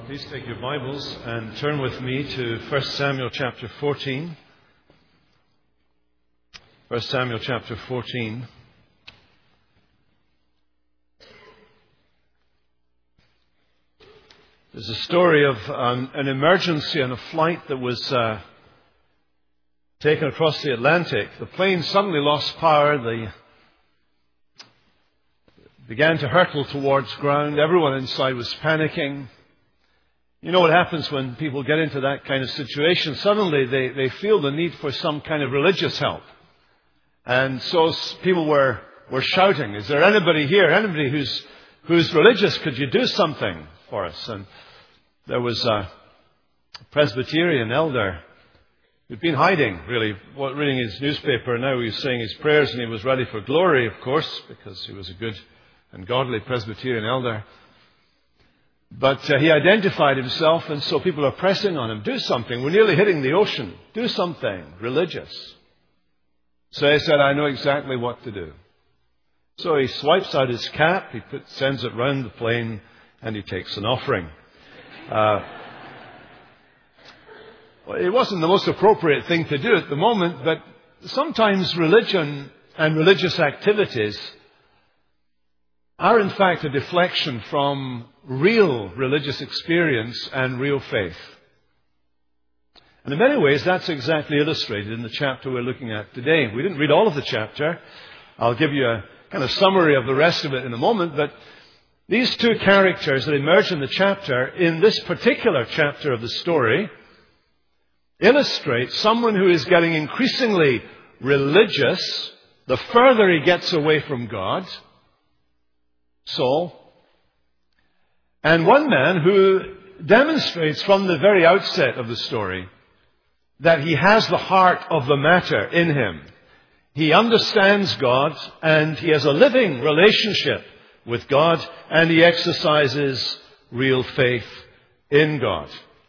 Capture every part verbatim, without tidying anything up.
Please take your Bibles and turn with me to First Samuel chapter fourteen. First Samuel chapter fourteen. There's a story of um, an emergency on a flight that was uh, taken across the Atlantic. The plane suddenly lost power. They began to hurtle towards ground. Everyone inside was panicking. You know what happens when people get into that kind of situation? Suddenly they, they feel the need for some kind of religious help. And so people were, were shouting, is there anybody here, anybody who's, who's religious? Could you do something for us? And there was a Presbyterian elder who'd been hiding, really, reading his newspaper. Now he was saying his prayers, and he was ready for glory, of course, because he was a good and godly Presbyterian elder. But uh, he identified himself, and so people are pressing on him. Do something. We're nearly hitting the ocean. Do something religious. So he said, I know exactly what to do. So he swipes out his cap, he put, sends it round the plane, and he takes an offering. Uh, well, it wasn't the most appropriate thing to do at the moment, but sometimes religion and religious activities are in fact a deflection from real religious experience and real faith. And in many ways, that's exactly illustrated in the chapter we're looking at today. We didn't read all of the chapter. I'll give you a kind of summary of the rest of it in a moment. But these two characters that emerge in the chapter, in this particular chapter of the story, illustrate someone who is getting increasingly religious the further he gets away from God, Saul, and one man who demonstrates from the very outset of the story that he has the heart of the matter in him. He understands God, and he has a living relationship with God, and he exercises real faith in God.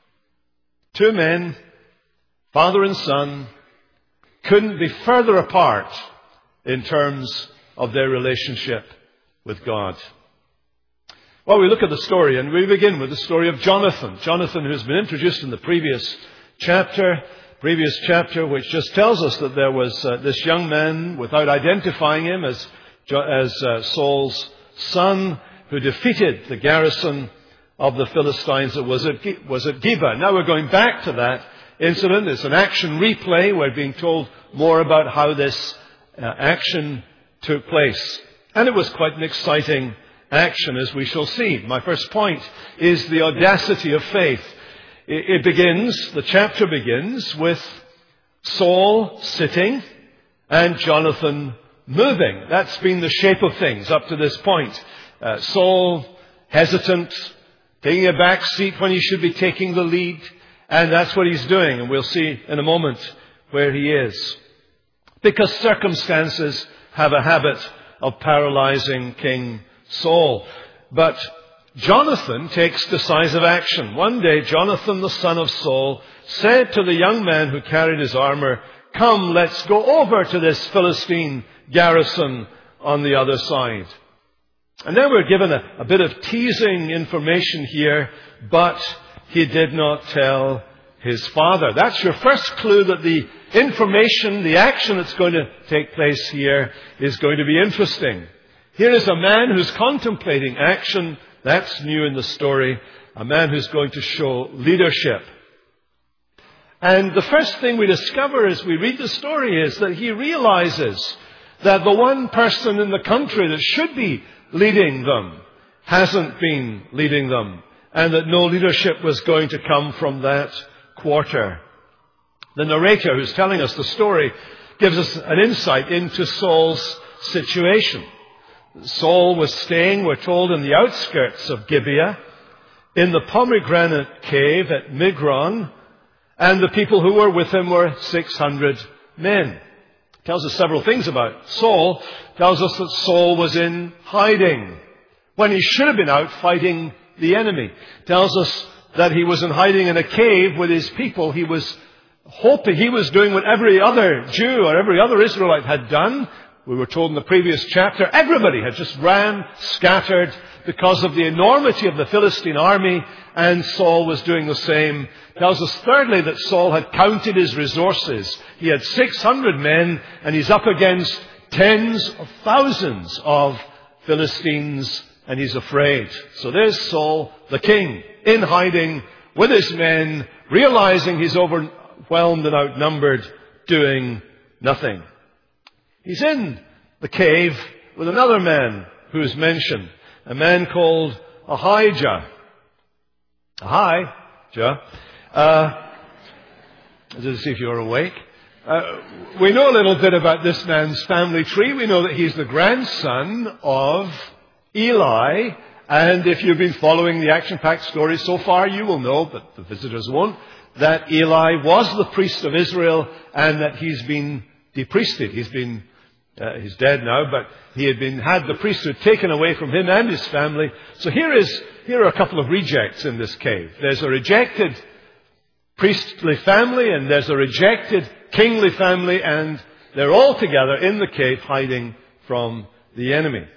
Two men, father and son, couldn't be further apart in terms of their relationship with God. Well, we look at the story, and we begin with the story of Jonathan. Jonathan, who's been introduced in the previous chapter, previous chapter, which just tells us that there was uh, this young man, without identifying him as as uh, Saul's son, who defeated the garrison of the Philistines that was at was at Geba. Now we're going back to that incident. It's an action replay. We're being told more about how this uh, action took place, and it was quite an exciting action, as we shall see. My first point is the audacity of faith. It begins, the chapter begins with Saul sitting and Jonathan moving. That's been the shape of things up to this point. Uh, Saul hesitant, taking a back seat when he should be taking the lead, and that's what he's doing, and we'll see in a moment where he is. Because circumstances have a habit of paralyzing King Saul. But Jonathan takes decisive action. One day, Jonathan, the son of Saul, said to the young man who carried his armor, come, let's go over to this Philistine garrison on the other side. And then we're given a, a bit of teasing information here, but he did not tell his father. That's your first clue that the information, the action that's going to take place here is going to be interesting. Here is a man who's contemplating action. That's new in the story. A man who's going to show leadership. And the first thing we discover as we read the story is that he realizes that the one person in the country that should be leading them hasn't been leading them, and that no leadership was going to come from that quarter. The narrator who's telling us the story gives us an insight into Saul's situation. Saul was staying, we're told, in the outskirts of Gibeah, in the pomegranate cave at Migron, and the people who were with him were six hundred men. It tells us several things about Saul. It tells us that Saul was in hiding when he should have been out fighting the enemy. It tells us that he was in hiding in a cave with his people. He was hoping, he was doing what every other Jew or every other Israelite had done, we were told in the previous chapter, everybody had just ran, scattered, because of the enormity of the Philistine army, and Saul was doing the same. It tells us thirdly that Saul had counted his resources. He had six hundred men, and he's up against tens of thousands of Philistines, and he's afraid. So there's Saul, the king, in hiding with his men, realizing he's overwhelmed and outnumbered, doing nothing. He's in the cave with another man who is mentioned, a man called Ahijah. Ahijah. Uh, to see if you're awake. Uh, we know a little bit about this man's family tree. We know that he's the grandson of Eli. And if you've been following the action-packed story so far, you will know, but the visitors won't, that Eli was the priest of Israel and that he's been depriested. He's been Uh, he's dead now, but he had been had the priesthood taken away from him and his family. So here is here are a couple of rejects in this cave. There's a rejected priestly family, and there's a rejected kingly family, and they're all together in the cave hiding from the enemy.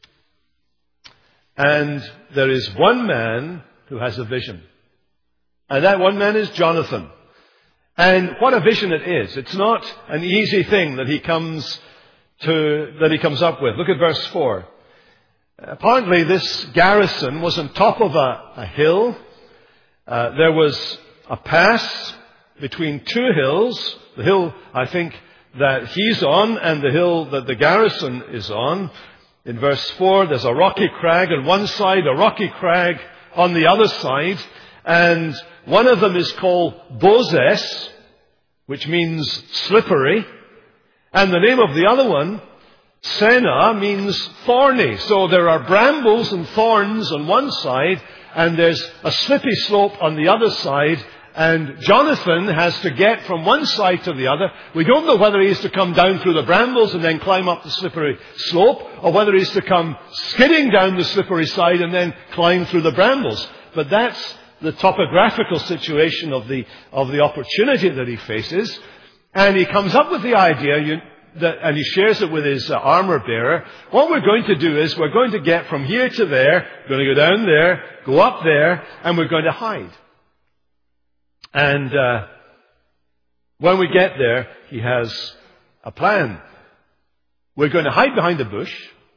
And there is one man who has a vision. And that one man is Jonathan. And what a vision it is. It's not an easy thing that he comes to, that he comes up with. Look at verse four. Apparently this garrison was on top of a, a hill. Uh, there was a pass between two hills. The hill, I think, that he's on and the hill that the garrison is on. In verse four, there's a rocky crag on one side, a rocky crag on the other side. And one of them is called Bozez, which means slippery. And the name of the other one, Seneh, means thorny. So there are brambles and thorns on one side, and there's a slippy slope on the other side. And Jonathan has to get from one side to the other. We don't know whether he's to come down through the brambles and then climb up the slippery slope, or whether he's to come skidding down the slippery side and then climb through the brambles. But that's the topographical situation of the of the opportunity that he faces. And he comes up with the idea, you, that, and he shares it with his uh, armor bearer. What we're going to do is we're going to get from here to there, we're going to go down there, go up there, and we're going to hide. And uh, when we get there, he has a plan. We're going to hide behind a bush.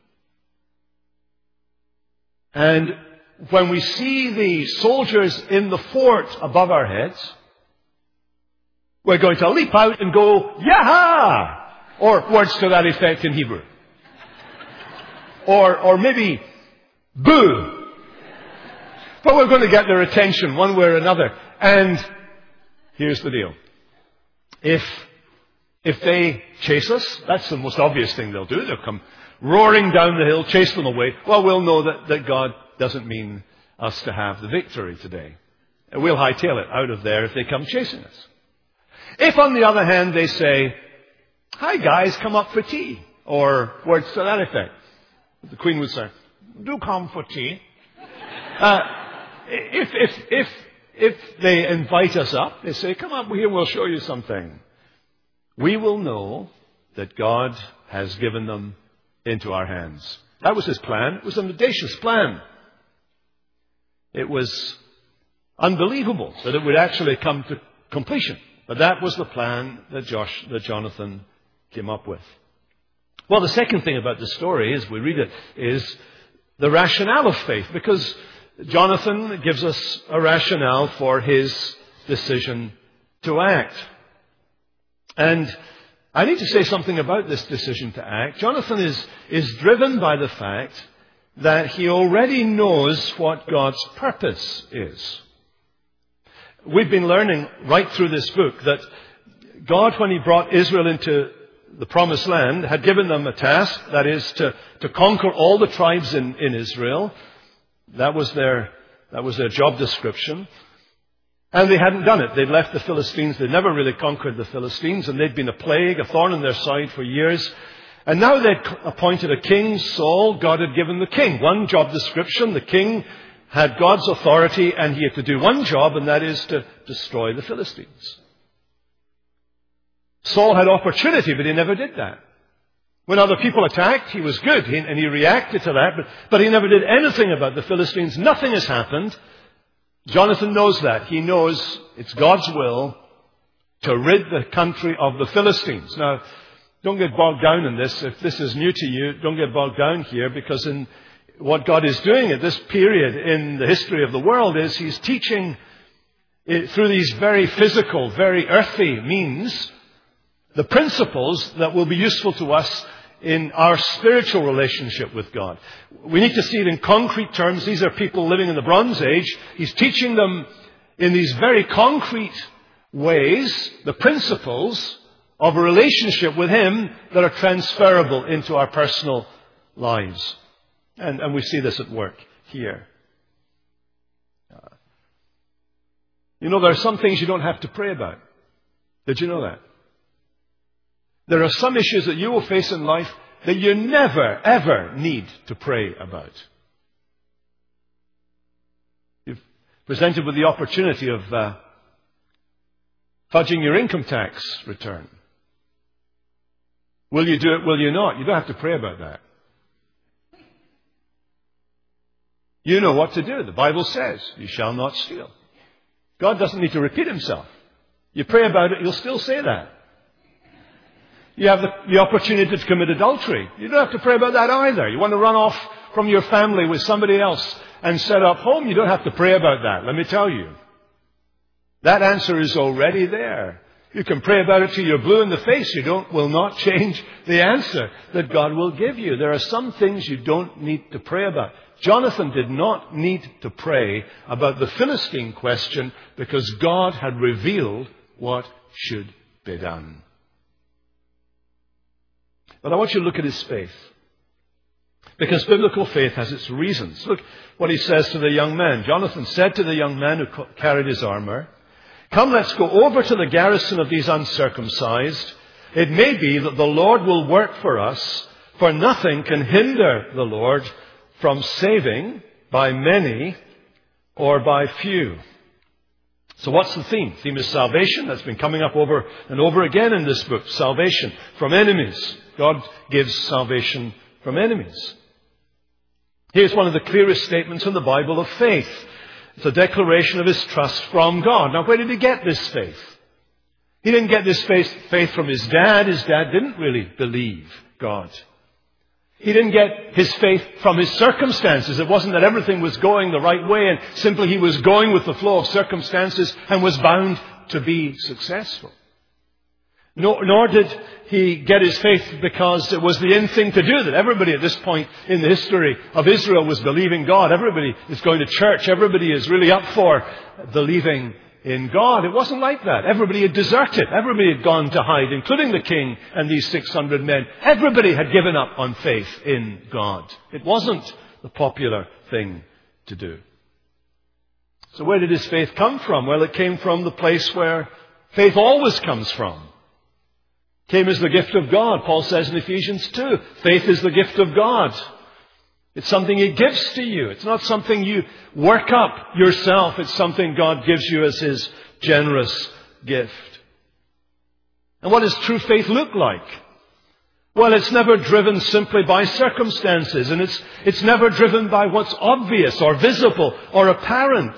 And when we see the soldiers in the fort above our heads, we're going to leap out and go, Yaha! Or words to that effect in Hebrew. Or, or maybe, Boo! But we're going to get their attention one way or another. And here's the deal. If, if they chase us, that's the most obvious thing they'll do. They'll come roaring down the hill, chase them away. Well, we'll know that, that God doesn't mean us to have the victory today. And we'll hightail it out of there if they come chasing us. If, on the other hand, they say, Hi guys, come up for tea. Or words to that effect. The Queen would say, Do come for tea. Uh, if, if, if, if they invite us up, they say, Come up here, we'll show you something. We will know that God has given them into our hands. That was his plan. It was an audacious plan. It was unbelievable that it would actually come to completion. But that was the plan that Josh, that Jonathan came up with. Well, the second thing about the story, as we read it, is the rationale of faith. Because Jonathan gives us a rationale for his decision to act. And I need to say something about this decision to act. Jonathan is, is driven by the fact that he already knows what God's purpose is. We've been learning right through this book that God, when he brought Israel into the promised land, had given them a task, that is to, to conquer all the tribes in, in Israel. That was their, that was their job description. And they hadn't done it. They'd left the Philistines. They'd never really conquered the Philistines, and they'd been a plague, a thorn in their side for years. And now they'd appointed a king, Saul. God had given the king one job description. The king had God's authority, and he had to do one job, and that is to destroy the Philistines. Saul had opportunity, but he never did that. When other people attacked, he was good, he, and he reacted to that, but, but he never did anything about the Philistines. Nothing has happened. Jonathan knows that. He knows it's God's will to rid the country of the Philistines. Now, don't get bogged down in this. If this is new to you, don't get bogged down here, because in what God is doing at this period in the history of the world is He's teaching it, through these very physical, very earthy means, the principles that will be useful to us in our spiritual relationship with God. We need to see it in concrete terms. These are people living in the Bronze Age. He's teaching them in these very concrete ways the principles of a relationship with Him that are transferable into our personal lives. And, and we see this at work here. Uh, you know, there are some things you don't have to pray about. Did you know that? There are some issues that you will face in life that you never, ever need to pray about. You're presented with the opportunity of uh, fudging your income tax return. Will you do it? Will you not? You don't have to pray about that. You know what to do. The Bible says, you shall not steal. God doesn't need to repeat Himself. You pray about it, He'll still say that. You have the, the opportunity to commit adultery. You don't have to pray about that either. You want to run off from your family with somebody else and set up home. You don't have to pray about that. Let me tell you. That answer is already there. You can pray about it till you're blue in the face. You don't, will not change the answer that God will give you. There are some things you don't need to pray about. Jonathan did not need to pray about the Philistine question because God had revealed what should be done. But I want you to look at his faith. Because biblical faith has its reasons. Look what he says to the young man. Jonathan said to the young man who carried his armor, "Come, let's go over to the garrison of these uncircumcised. It may be that the Lord will work for us, for nothing can hinder the Lord from saving by many or by few." So what's the theme? The theme is salvation. That's been coming up over and over again in this book. Salvation from enemies. God gives salvation from enemies. Here's one of the clearest statements in the Bible of faith. It's a declaration of his trust from God. Now, where did he get this faith? He didn't get this faith, faith from his dad. His dad didn't really believe God. He didn't get his faith from his circumstances. It wasn't that everything was going the right way and simply he was going with the flow of circumstances and was bound to be successful. Nor, nor did he get his faith because it was the in thing to do, that everybody at this point in the history of Israel was believing God. Everybody is going to church. Everybody is really up for believing in God. It wasn't like that. Everybody had deserted. Everybody had gone to hide, including the king and these six hundred men. Everybody had given up on faith in God. It wasn't the popular thing to do. So where did his faith come from? Well, it came from the place where faith always comes from. Came as the gift of God. Paul says in Ephesians two, faith is the gift of God. It's something He gives to you. It's not something you work up yourself. It's something God gives you as His generous gift. And what does true faith look like? Well, it's never driven simply by circumstances, and it's, it's never driven by what's obvious or visible or apparent.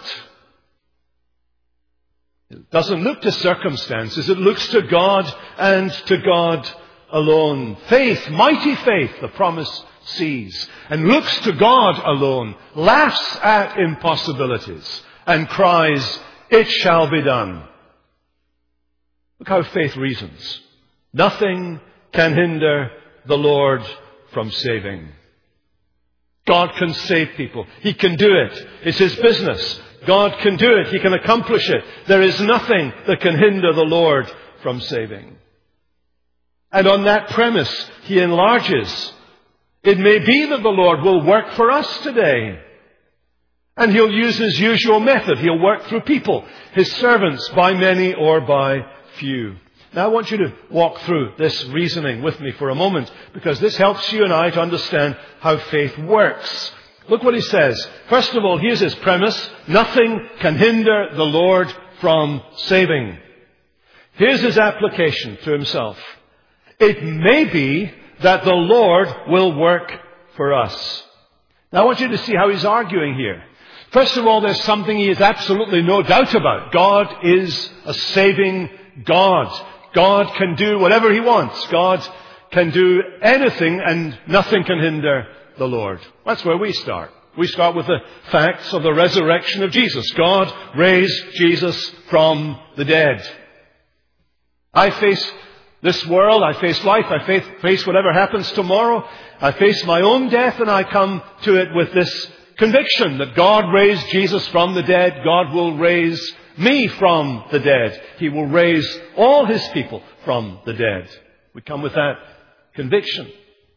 It doesn't look to circumstances. It looks to God and to God alone. Faith, mighty faith, the promise sees, and looks to God alone, laughs at impossibilities, and cries, "It shall be done." Look how faith reasons. Nothing can hinder the Lord from saving. God can save people. He can do it. It's His business. God can do it. He can accomplish it. There is nothing that can hinder the Lord from saving. And on that premise, He enlarges. It may be that the Lord will work for us today. And He'll use His usual method. He'll work through people, His servants, by many or by few. Now I want you to walk through this reasoning with me for a moment, because this helps you and I to understand how faith works. Look what he says. First of all, here's his premise. Nothing can hinder the Lord from saving. Here's his application to himself. It may be that the Lord will work for us. Now I want you to see how he's arguing here. First of all, there's something he has absolutely no doubt about. God is a saving God. God can do whatever he wants. God can do anything and nothing can hinder the Lord. That's where we start. We start with the facts of the resurrection of Jesus. God raised Jesus from the dead. I face this world, I face life, I face, face whatever happens tomorrow. I face my own death, and I come to it with this conviction that God raised Jesus from the dead. God will raise me from the dead. He will raise all his people from the dead. We come with that conviction.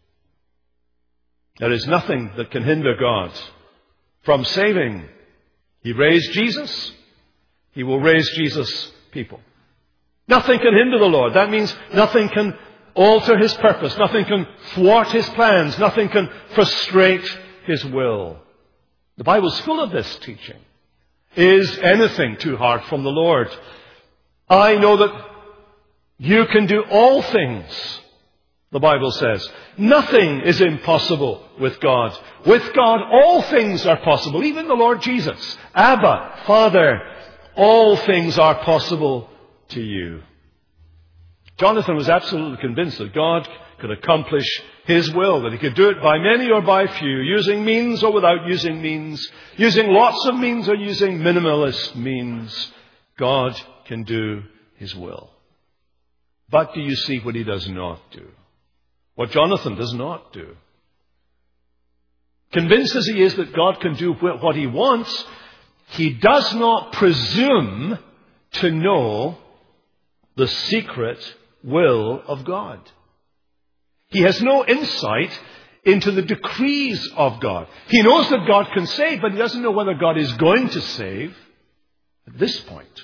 There is nothing that can hinder God from saving. He raised Jesus. He will raise Jesus' people. Nothing can hinder the Lord. That means nothing can alter his purpose. Nothing can thwart his plans. Nothing can frustrate his will. The Bible's full of this teaching. Is anything too hard from the Lord? I know that you can do all things, the Bible says. Nothing is impossible with God. With God, all things are possible. Even the Lord Jesus. Abba, Father, all things are possible to you. Jonathan was absolutely convinced that God could accomplish his will, that he could do it by many or by few, using means or without using means, using lots of means or using minimalist means. God can do his will. But do you see what he does not do? What Jonathan does not do. Convinced as he is that God can do what he wants, he does not presume to know the secret will of God. He has no insight into the decrees of God. He knows that God can save, but he doesn't know whether God is going to save at this point.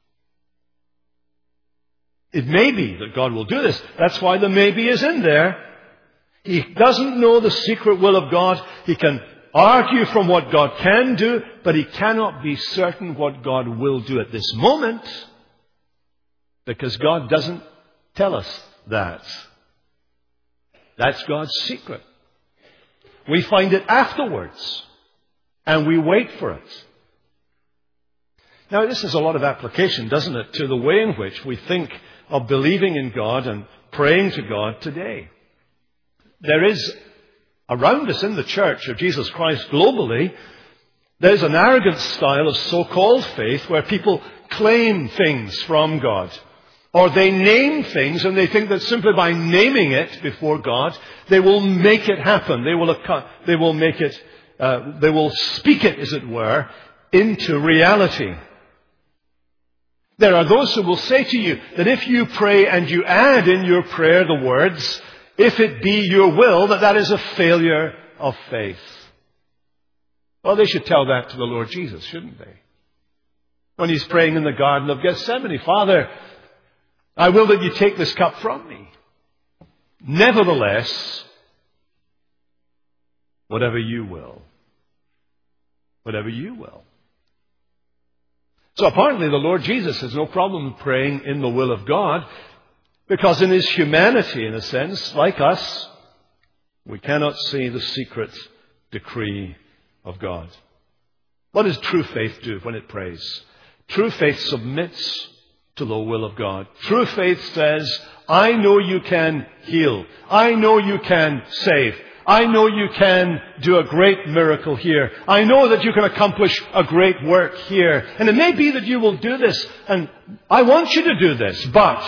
It may be that God will do this. That's why the maybe is in there. He doesn't know the secret will of God. He can argue from what God can do, but he cannot be certain what God will do at this moment, because God doesn't tell us that. That's God's secret. We find it afterwards, and we wait for it. Now, this is a lot of application, doesn't it, to the way in which we think of believing in God and praying to God today. There is, around us in the Church of Jesus Christ globally, there's an arrogant style of so-called faith where people claim things from God. Or they name things, and they think that simply by naming it before God, they will make it happen. They will, they will make it, uh, they will speak it, as it were, into reality. There are those who will say to you that if you pray and you add in your prayer the words, if it be your will, that that is a failure of faith. Well, they should tell that to the Lord Jesus, shouldn't they? When he's praying in the Garden of Gethsemane, Father, I will that you take this cup from me. Nevertheless, whatever you will. Whatever you will. So apparently the Lord Jesus has no problem praying in the will of God, because in his humanity, in a sense, like us, we cannot see the secret decree of God. What does true faith do when it prays? True faith submits to the will of God. True faith says, I know you can heal. I know you can save. I know you can do a great miracle here. I know that you can accomplish a great work here. And it may be that you will do this, and I want you to do this, but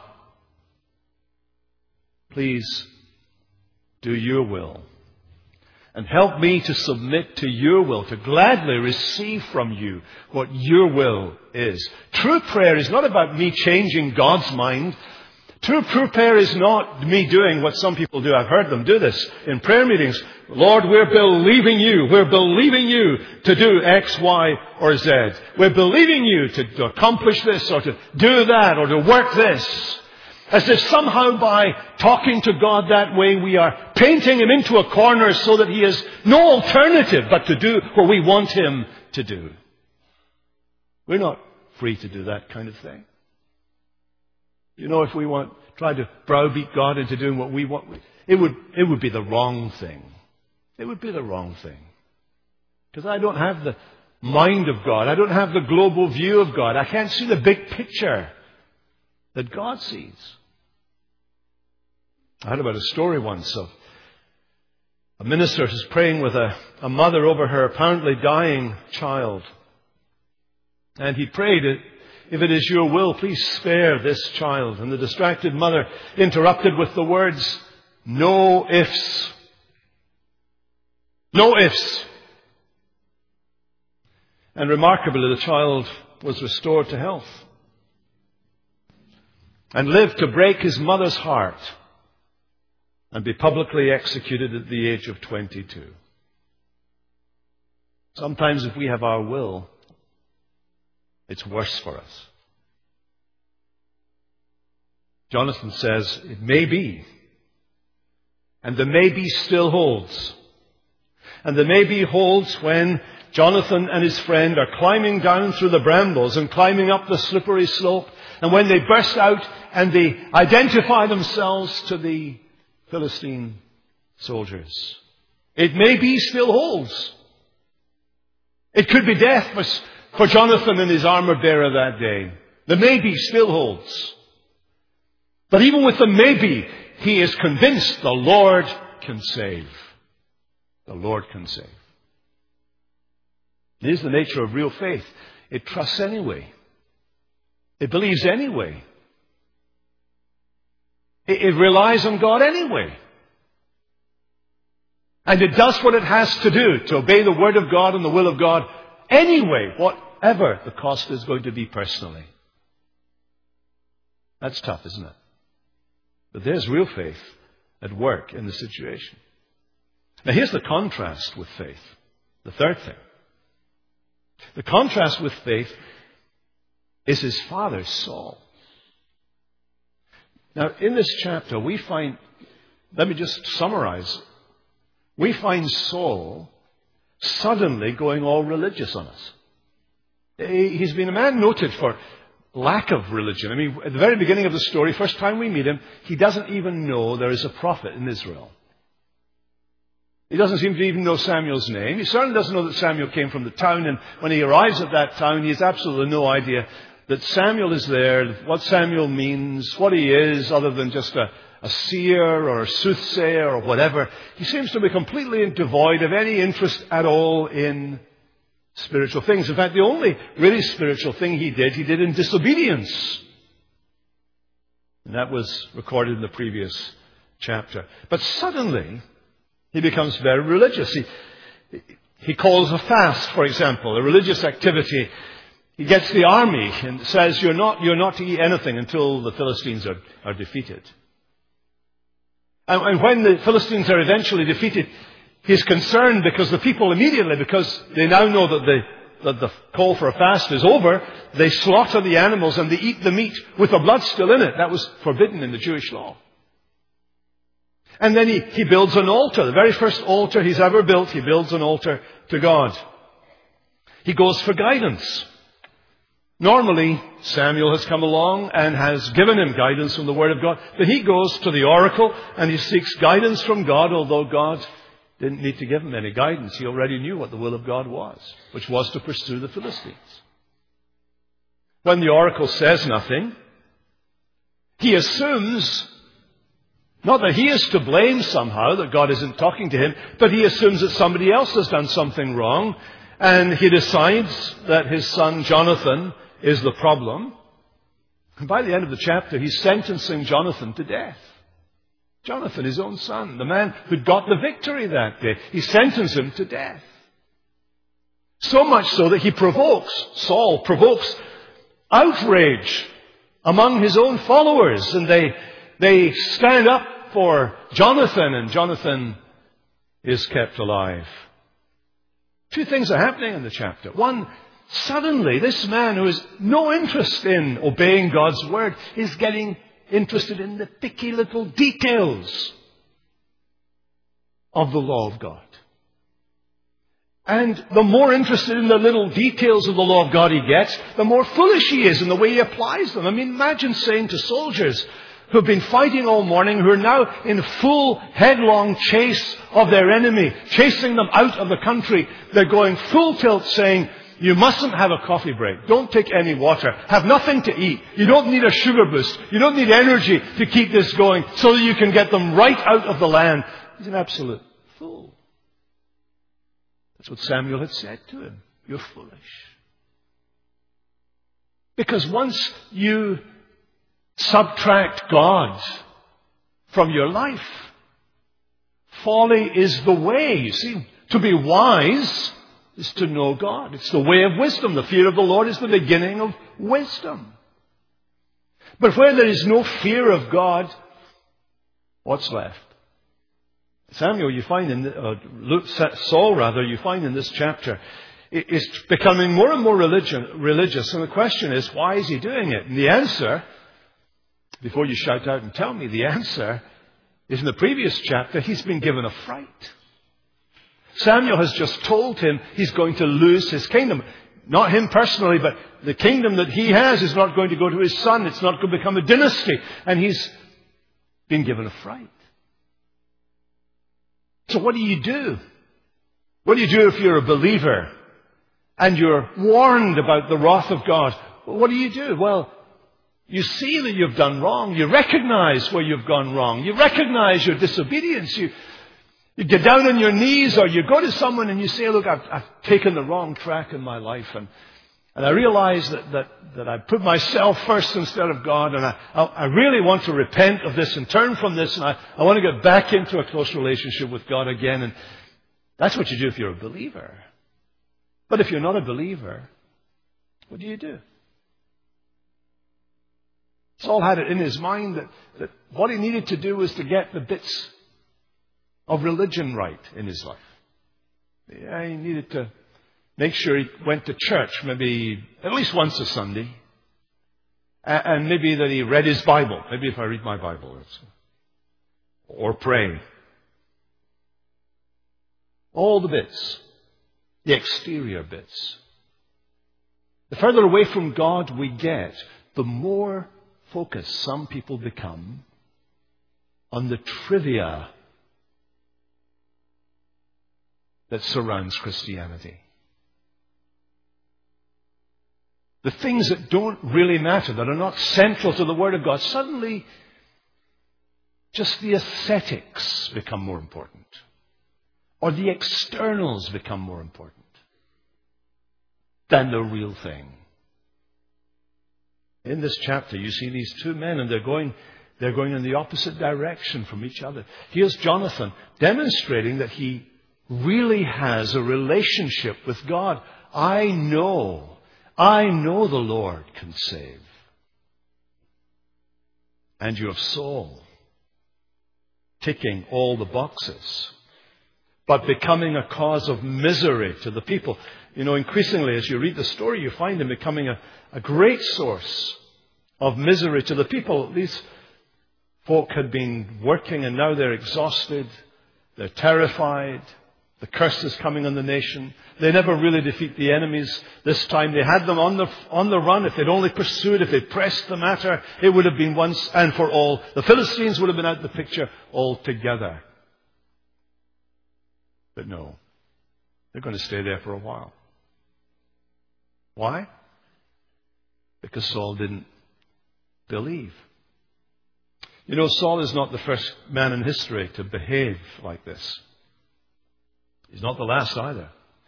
please do your will. And help me to submit to your will, to gladly receive from you what your will is. True prayer is not about me changing God's mind. True, true prayer is not me doing what some people do. I've heard them do this in prayer meetings. Lord, we're believing you. We're believing you to do X, Y, or Z. We're believing you to, to accomplish this or to do that or to work this. As if somehow by talking to God that way, we are painting him into a corner so that he has no alternative but to do what we want him to do. We're not free to do that kind of thing. You know, if we want, try to browbeat God into doing what we want, it would, it would be the wrong thing. It would be the wrong thing. Because I don't have the mind of God. I don't have the global view of God. I can't see the big picture that God sees. I heard about a story once of a minister who's praying with a, a mother over her apparently dying child. And he prayed, if it is your will, please spare this child. And the distracted mother interrupted with the words, no ifs. No ifs. And remarkably, the child was restored to health and lived to break his mother's heart and be publicly executed at the age of twenty-two. Sometimes if we have our will, it's worse for us. Jonathan says, it may be. And the maybe still holds. And the maybe holds when Jonathan and his friend are climbing down through the brambles and climbing up the slippery slope. And when they burst out and they identify themselves to the Philistine soldiers. It maybe still holds. It could be death for, for Jonathan and his armor bearer that day. The maybe still holds. But even with the maybe, he is convinced the Lord can save. The Lord can save. It is the nature of real faith. It trusts anyway. It believes anyway. It, it relies on God anyway. And it does what it has to do to obey the Word of God and the will of God anyway, whatever the cost is going to be personally. That's tough, isn't it? But there's real faith at work in the situation. Now here's the contrast with faith. The third thing. The contrast with faith is his father, Saul. Now in this chapter we find, let me just summarize. We find Saul suddenly going all religious on us. He's been a man noted for lack of religion. I mean, at the very beginning of the story, first time we meet him, he doesn't even know there is a prophet in Israel. He doesn't seem to even know Samuel's name. He certainly doesn't know that Samuel came from the town. And when he arrives at that town, he has absolutely no idea that Samuel is there, what Samuel means, what he is, other than just a, a seer or a soothsayer or whatever. He seems to be completely devoid of any interest at all in spiritual things. In fact, the only really spiritual thing he did, he did in disobedience. And that was recorded in the previous chapter. But suddenly, he becomes very religious. He, he calls a fast, for example, a religious activity. He gets the army and says, you're not, you're not to eat anything until the Philistines are, are defeated. And, and when the Philistines are eventually defeated, he's concerned because the people immediately, because they now know that the, that the call for a fast is over, they slaughter the animals and they eat the meat with the blood still in it. That was forbidden in the Jewish law. And then he, he builds an altar. The very first altar he's ever built, he builds an altar to God. He goes for guidance. Normally, Samuel has come along and has given him guidance from the Word of God. But he goes to the oracle and he seeks guidance from God, although God didn't need to give him any guidance. He already knew what the will of God was, which was to pursue the Philistines. When the oracle says nothing, he assumes, not that he is to blame somehow, that God isn't talking to him, but he assumes that somebody else has done something wrong, and he decides that his son Jonathan is the problem. And by the end of the chapter, he's sentencing Jonathan to death. Jonathan, his own son, the man who'd got the victory that day. He sentenced him to death. So much so that he provokes, Saul provokes outrage among his own followers. And they, they stand up for Jonathan, and Jonathan is kept alive. Two things are happening in the chapter. One, suddenly this man who has no interest in obeying God's word is getting interested in the picky little details of the law of God. And the more interested in the little details of the law of God he gets, the more foolish he is in the way he applies them. I mean, imagine saying to soldiers, who have been fighting all morning, who are now in full headlong chase of their enemy, chasing them out of the country. They're going full tilt saying, you mustn't have a coffee break. Don't take any water. Have nothing to eat. You don't need a sugar boost. You don't need energy to keep this going so that you can get them right out of the land. He's an absolute fool. That's what Samuel had said to him. You're foolish. Because once you subtract God from your life, folly is the way. You see, to be wise is to know God. It's the way of wisdom. The fear of the Lord is the beginning of wisdom. But where there is no fear of God, what's left? Samuel, you find in, uh, Luke, Saul rather, you find in this chapter, is becoming more and more religion, religious. And the question is, why is he doing it? And the answer, before you shout out and tell me, the answer is in the previous chapter, he's been given a fright. Samuel has just told him he's going to lose his kingdom. Not him personally, but the kingdom that he has is not going to go to his son. It's not going to become a dynasty. And he's been given a fright. So what do you do? What do you do if you're a believer and you're warned about the wrath of God? What do you do? Well, you see that you've done wrong. You recognize where you've gone wrong. You recognize your disobedience. You You get down on your knees, or you go to someone and you say, look, I've, I've taken the wrong track in my life, and, and I realize that, that, that I put myself first instead of God, and I, I really want to repent of this and turn from this, and I, I want to get back into a close relationship with God again. And that's what you do if you're a believer. But if you're not a believer, what do you do? Saul had it in his mind that, that what he needed to do was to get the bits of religion right in his life. Yeah, he needed to make sure he went to church maybe at least once a Sunday. And maybe that he read his Bible. Maybe if I read my Bible. Or pray. All the bits. The exterior bits. The further away from God we get, the more focused some people become on the trivia that surrounds Christianity. The things that don't really matter, that are not central to the Word of God, suddenly just the aesthetics become more important. Or the externals become more important than the real thing. In this chapter, you see these two men, and they're going, they're going in the opposite direction from each other. Here's Jonathan demonstrating that he really has a relationship with God. I know, I know the Lord can save. And you have Saul ticking all the boxes, but becoming a cause of misery to the people. You know, increasingly as you read the story, you find him becoming a, a great source of misery to the people. These folk had been working and now they're exhausted. They're terrified. The curse is coming on the nation. They never really defeat the enemies this time. They had them on the, on the run. If they'd only pursued, if they'd pressed the matter, it would have been once and for all. The Philistines would have been out of the picture altogether. But no, they're going to stay there for a while. Why? Because Saul didn't believe. You know, Saul is not the first man in history to behave like this. He's not the last either.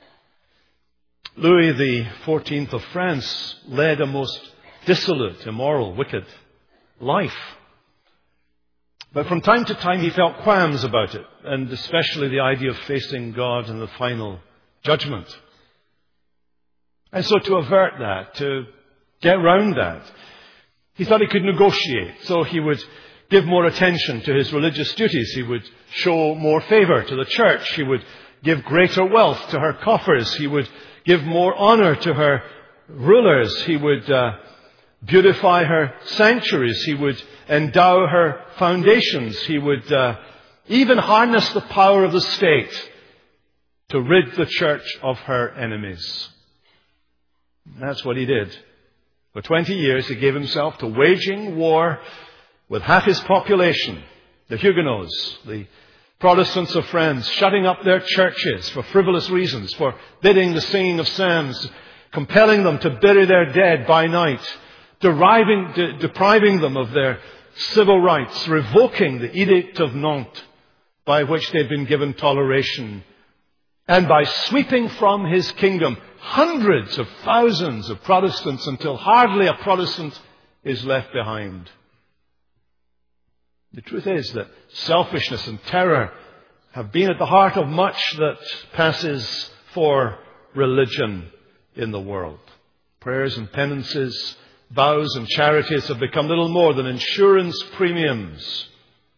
Louis the fourteenth of France led a most dissolute, immoral, wicked life. But from time to time he felt qualms about it, and especially the idea of facing God in the final judgment. And so to avert that, to get round that, he thought he could negotiate. So he would give more attention to his religious duties. He would show more favor to the church. He would give greater wealth to her coffers. He would give more honor to her rulers. He would uh, beautify her sanctuaries. He would endow her foundations. He would uh, even harness the power of the state to rid the church of her enemies. And that's what he did. For twenty years he gave himself to waging war with half his population, the Huguenots, the Protestants of France, shutting up their churches for frivolous reasons, forbidding the singing of psalms, compelling them to bury their dead by night, deriving, de- depriving them of their civil rights, revoking the Edict of Nantes by which they'd been given toleration, and by sweeping from his kingdom hundreds of thousands of Protestants until hardly a Protestant is left behind. The truth is that selfishness and terror have been at the heart of much that passes for religion in the world. Prayers and penances, vows and charities have become little more than insurance premiums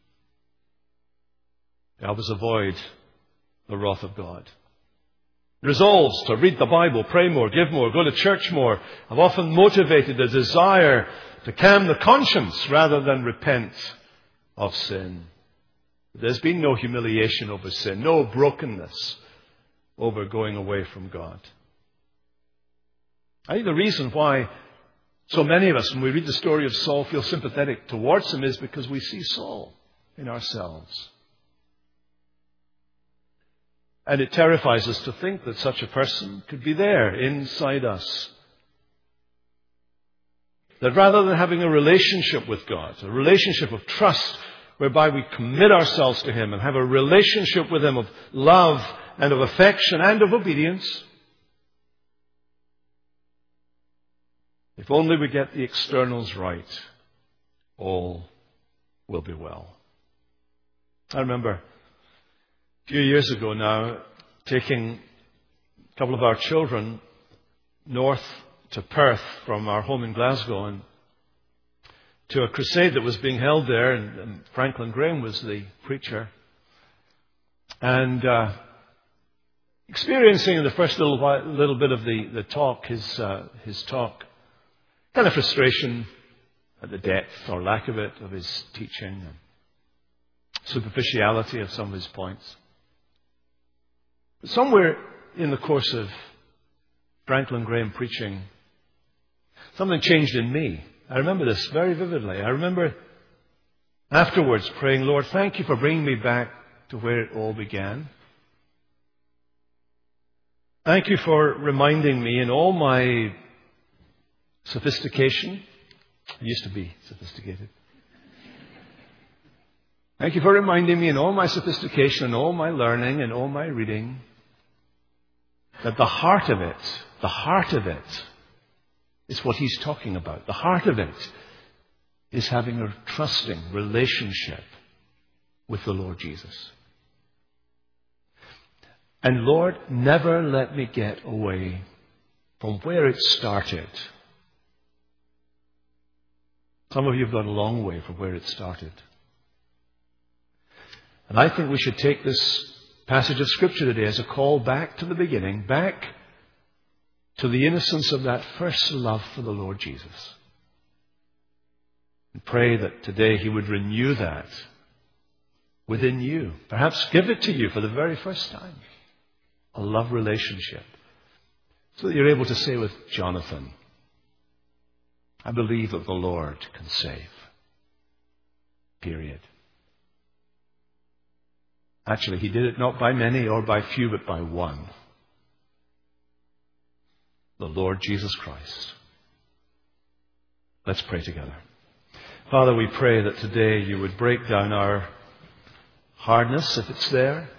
to help us avoid the wrath of God. Resolves to read the Bible, pray more, give more, go to church more have often motivated a desire to calm the conscience rather than repent of sin. There's been no humiliation over sin, no brokenness over going away from God. I think the reason why so many of us, when we read the story of Saul, feel sympathetic towards him is because we see Saul in ourselves. And it terrifies us to think that such a person could be there inside us. That rather than having a relationship with God, a relationship of trust whereby we commit ourselves to Him and have a relationship with Him of love and of affection and of obedience, if only we get the externals right, all will be well. I remember a few years ago now taking a couple of our children north to Perth from our home in Glasgow and to a crusade that was being held there, and, and Franklin Graham was the preacher. And uh, experiencing in the first little while, little bit of the, the talk, his uh, his talk, kind of frustration at the depth or lack of it of his teaching, and superficiality of some of his points. But somewhere in the course of Franklin Graham preaching, something changed in me. I remember this very vividly. I remember afterwards praying, Lord, thank you for bringing me back to where it all began. Thank you for reminding me in all my sophistication. I used to be sophisticated. Thank you for reminding me in all my sophistication and all my learning and all my reading that the heart of it, the heart of it, is what he's talking about. The heart of it is having a trusting relationship with the Lord Jesus. And Lord, never let me get away from where it started. Some of you have gone a long way from where it started. And I think we should take this passage of Scripture today as a call back to the beginning, back to the innocence of that first love for the Lord Jesus. And pray that today He would renew that within you. Perhaps give it to you for the very first time. A love relationship. So that you're able to say with Jonathan, I believe that the Lord can save. Period. Actually, He did it not by many or by few, but by one. The Lord Jesus Christ. Let's pray together. Father, we pray that today you would break down our hardness, if it's there,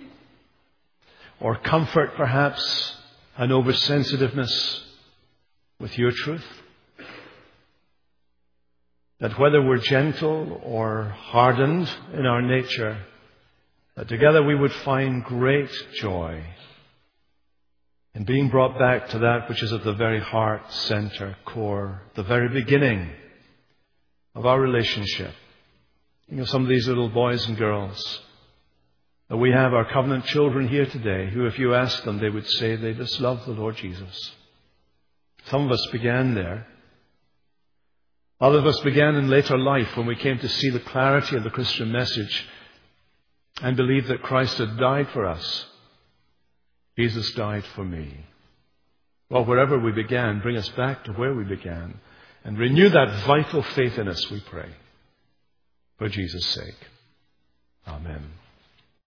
or comfort perhaps an oversensitiveness with your truth. That whether we're gentle or hardened in our nature, that together we would find great joy in being brought back to that which is at the very heart, center, core, the very beginning of our relationship. You know, some of these little boys and girls that we have, our covenant children here today, who if you ask them, they would say they just love the Lord Jesus. Some of us began there. Others of us began in later life when we came to see the clarity of the Christian message and believe that Christ had died for us. Jesus died for me. Well, wherever we began, bring us back to where we began and renew that vital faith in us, we pray. for Jesus' sake. Amen.